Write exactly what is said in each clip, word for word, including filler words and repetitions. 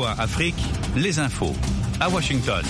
V O A Afrique, les infos à Washington.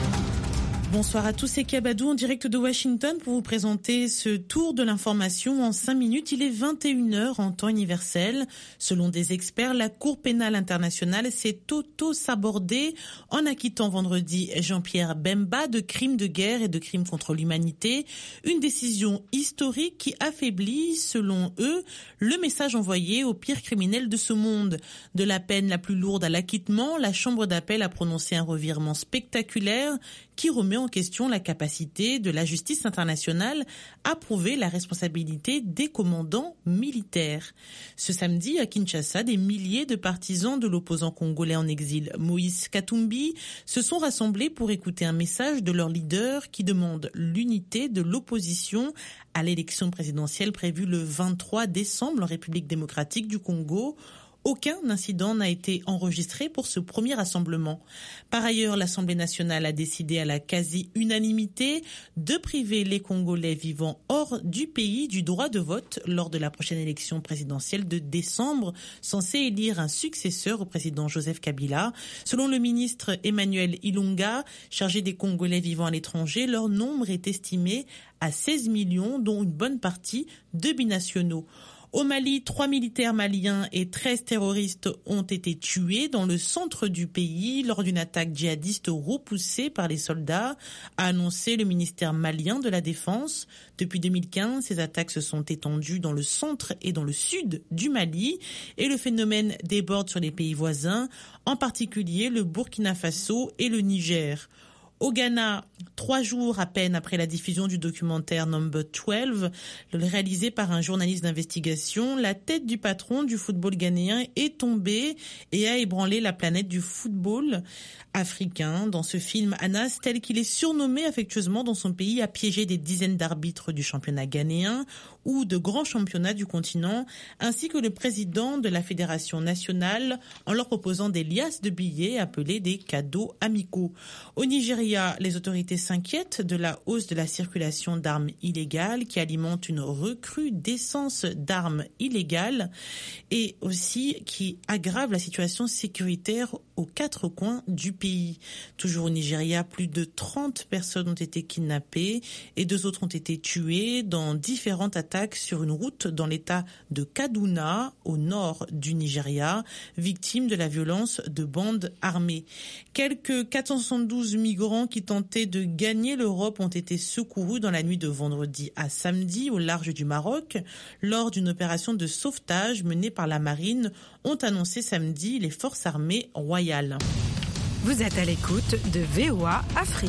Bonsoir à tous, c'est Kabadou en direct de Washington pour vous présenter ce tour de l'information en cinq minutes. Il est vingt et une heures en temps universel. Selon des experts, la Cour pénale internationale s'est auto-sabordée en acquittant vendredi Jean-Pierre Bemba de crimes de guerre et de crimes contre l'humanité. Une décision historique qui affaiblit, selon eux, le message envoyé aux pires criminels de ce monde. De la peine la plus lourde à l'acquittement, la Chambre d'appel a prononcé un revirement spectaculaire qui remet en question la capacité de la justice internationale à prouver la responsabilité des commandants militaires. Ce samedi, à Kinshasa, des milliers de partisans de l'opposant congolais en exil, Moïse Katumbi, se sont rassemblés pour écouter un message de leur leader qui demande l'unité de l'opposition à l'élection présidentielle prévue le vingt-trois décembre en République démocratique du Congo. Aucun incident n'a été enregistré pour ce premier rassemblement. Par ailleurs, l'Assemblée nationale a décidé à la quasi-unanimité de priver les Congolais vivant hors du pays du droit de vote lors de la prochaine élection présidentielle de décembre, censée élire un successeur au président Joseph Kabila. Selon le ministre Emmanuel Ilunga, chargé des Congolais vivant à l'étranger, leur nombre est estimé à seize millions, dont une bonne partie de binationaux. Au Mali, trois militaires maliens et treize terroristes ont été tués dans le centre du pays lors d'une attaque djihadiste repoussée par les soldats, a annoncé le ministère malien de la Défense. Depuis deux mille quinze, ces attaques se sont étendues dans le centre et dans le sud du Mali et le phénomène déborde sur les pays voisins, en particulier le Burkina Faso et le Niger. Au Ghana, trois jours à peine après la diffusion du documentaire Number douze, réalisé par un journaliste d'investigation, la tête du patron du football ghanéen est tombée et a ébranlé la planète du football africain. Dans ce film, Anas, tel qu'il est surnommé affectueusement dans son pays, a piégé des dizaines d'arbitres du championnat ghanéen ou de grands championnats du continent, ainsi que le président de la fédération nationale, en leur proposant des liasses de billets appelés des cadeaux amicaux. Au Nigeria, les autorités s'inquiètent de la hausse de la circulation d'armes illégales qui alimente une recrudescence d'armes illégales et aussi qui aggrave la situation sécuritaire aux quatre coins du pays. Toujours au Nigeria, plus de trente personnes ont été kidnappées et deux autres ont été tuées dans différentes attaques sur une route dans l'état de Kaduna, au nord du Nigeria, victime de la violence de bandes armées. Quelques quatre cent soixante-douze migrants qui tentaient de gagner l'Europe ont été secourus dans la nuit de vendredi à samedi au large du Maroc lors d'une opération de sauvetage menée par la marine, ont annoncé samedi les forces armées royales. Vous êtes à l'écoute de V O A Afrique.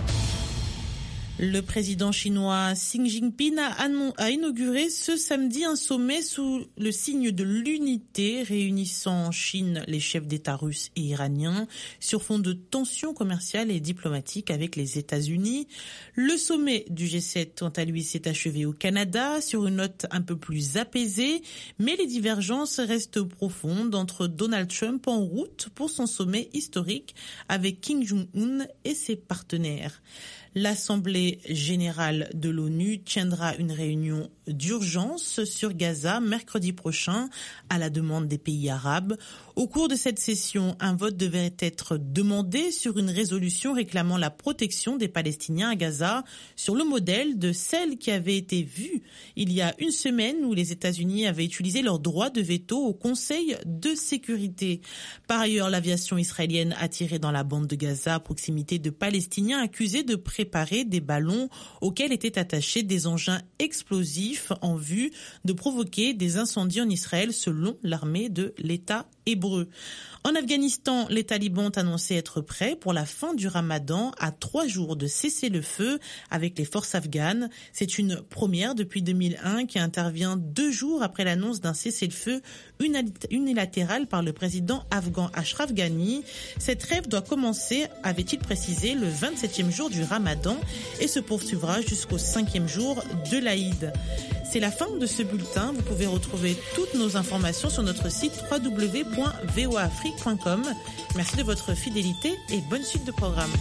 Le président chinois Xi Jinping a, a inauguré ce samedi un sommet sous le signe de l'unité réunissant en Chine les chefs d'État russes et iraniens sur fond de tensions commerciales et diplomatiques avec les États-Unis. Le sommet du G sept, quant à lui, s'est achevé au Canada sur une note un peu plus apaisée, mais les divergences restent profondes entre Donald Trump en route pour son sommet historique avec Kim Jong-un et ses partenaires. L'Assemblée générale de l'ONU tiendra une réunion d'urgence sur Gaza mercredi prochain à la demande des pays arabes. Au cours de cette session, un vote devait être demandé sur une résolution réclamant la protection des Palestiniens à Gaza sur le modèle de celle qui avait été vue il y a une semaine où les États-Unis avaient utilisé leur droit de veto au Conseil de sécurité. Par ailleurs, l'aviation israélienne a tiré dans la bande de Gaza à proximité de Palestiniens accusés de préparer des ballons auxquels étaient attachés des engins explosifs en vue de provoquer des incendies en Israël selon l'armée de l'État hébreu. En Afghanistan, les talibans ont annoncé être prêts pour la fin du ramadan à trois jours de cessez-le-feu avec les forces afghanes. C'est une première depuis deux mille un qui intervient deux jours après l'annonce d'un cessez-le-feu unilatéral par le président afghan Ashraf Ghani. Cette trêve doit commencer, avait-il précisé, le vingt-septième jour du ramadan et se poursuivra jusqu'au cinquième jour de l'Aïd. C'est la fin de ce bulletin. Vous pouvez retrouver toutes nos informations sur notre site w w w point v o a afrique point com. Merci de votre fidélité et bonne suite de programme.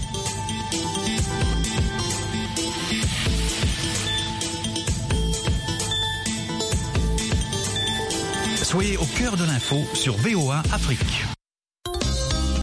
Soyez au cœur de l'info sur V O A Afrique.